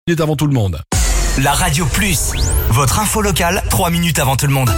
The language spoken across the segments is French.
minutes avant tout le monde. La Radio Plus, votre info locale, 3 minutes avant tout le monde.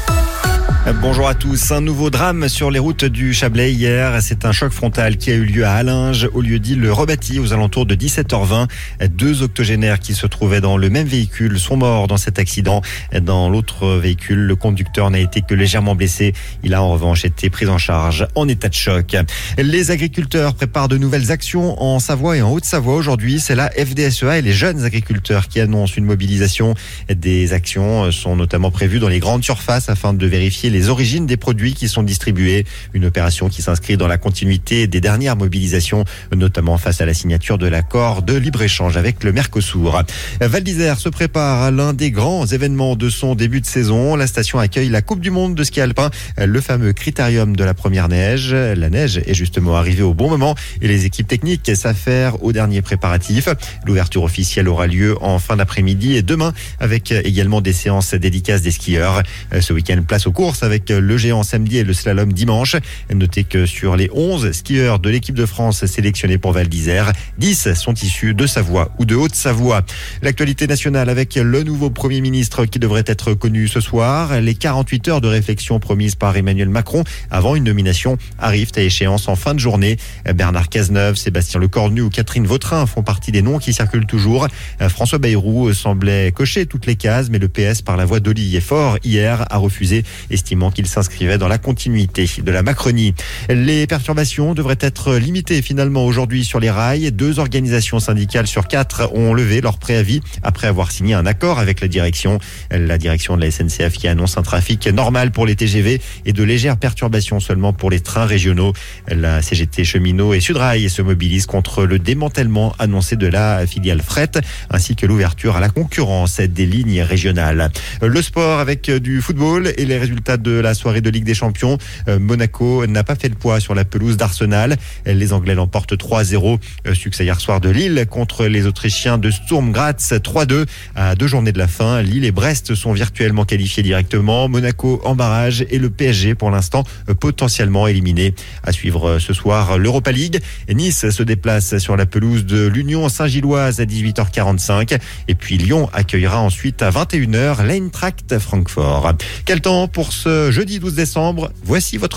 Bonjour à tous. Un nouveau drame sur les routes du Chablais hier. C'est un choc frontal qui a eu lieu à Allinges, au lieu-dit le Rebâti, aux alentours de 17h20. 2 octogénaires qui se trouvaient dans le même véhicule sont morts dans cet accident. Dans l'autre véhicule, le conducteur n'a été que légèrement blessé. Il a en revanche été pris en charge en état de choc. Les agriculteurs préparent de nouvelles actions en Savoie et en Haute-Savoie aujourd'hui. C'est la FDSEA et les jeunes agriculteurs qui annoncent une mobilisation. Des actions sont notamment prévues dans les grandes surfaces afin de vérifier les origines des produits qui sont distribués. Une opération qui s'inscrit dans la continuité des dernières mobilisations, notamment face à la signature de l'accord de libre-échange avec le Mercosur. Val d'Isère se prépare à l'un des grands événements de son début de saison. La station accueille la Coupe du Monde de ski alpin, le fameux critérium de la première neige. La neige est justement arrivée au bon moment et les équipes techniques s'affairent aux derniers préparatifs. L'ouverture officielle aura lieu en fin d'après-midi et demain avec également des séances dédicaces des skieurs. Ce week-end, place aux courses avec le géant samedi et le slalom dimanche. Notez que sur les 11 skieurs de l'équipe de France sélectionnés pour Val d'Isère, 10 sont issus de Savoie ou de Haute-Savoie. L'actualité nationale avec le nouveau Premier ministre qui devrait être connu ce soir. Les 48 heures de réflexion promises par Emmanuel Macron avant une nomination arrivent à échéance en fin de journée. Bernard Cazeneuve, Sébastien Lecornu ou Catherine Vautrin font partie des noms qui circulent toujours. François Bayrou semblait cocher toutes les cases, mais le PS, par la voix d'Olivier Faure, hier, a refusé, estimant qu'il s'inscrivait dans la continuité de la Macronie. Les perturbations devraient être limitées finalement aujourd'hui sur les rails. 2 organisations syndicales sur 4 ont levé leur préavis après avoir signé un accord avec la direction. La direction de la SNCF qui annonce un trafic normal pour les TGV et de légères perturbations seulement pour les trains régionaux. La CGT Cheminot et Sudrail se mobilisent contre le démantèlement annoncé de la filiale fret ainsi que l'ouverture à la concurrence des lignes régionales. Le sport avec du football et les résultats de la soirée de Ligue des Champions. Monaco n'a pas fait le poids sur la pelouse d'Arsenal. Les Anglais l'emportent 3-0. Succès hier soir de Lille contre les Autrichiens de Sturm Graz 3-2 à 2 journées de la fin. Lille et Brest sont virtuellement qualifiés directement. Monaco en barrage et le PSG pour l'instant potentiellement éliminé. À suivre ce soir l'Europa League. Nice se déplace sur la pelouse de l'Union Saint-Gilloise à 18h45 et puis Lyon accueillera ensuite à 21h l'Eintracht Francfort. Quel temps pour ce jeudi 12 décembre? Voici votre